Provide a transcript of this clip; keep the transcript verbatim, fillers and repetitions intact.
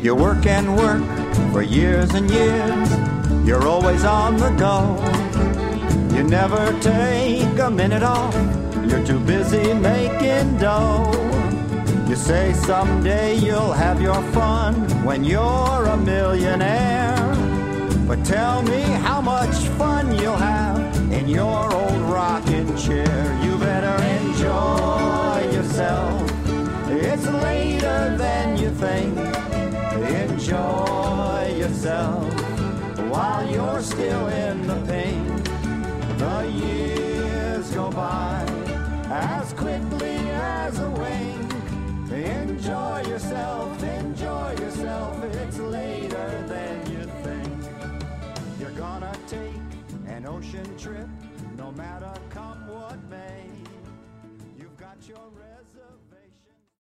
You work and work for years and years. You're always on the go. You never take a minute off. You're too busy making dough. You say someday you'll have your fun when you're a millionaire. But tell me how much fun you'll have in your old rocking chair. You better enjoy yourself. It's later than you think. Enjoy yourself while you're still in the pink. The years go by as quickly as a wink. Enjoy yourself, enjoy yourself. It's later than you think. You're gonna take an ocean trip, no matter come what may. You've got your reservation.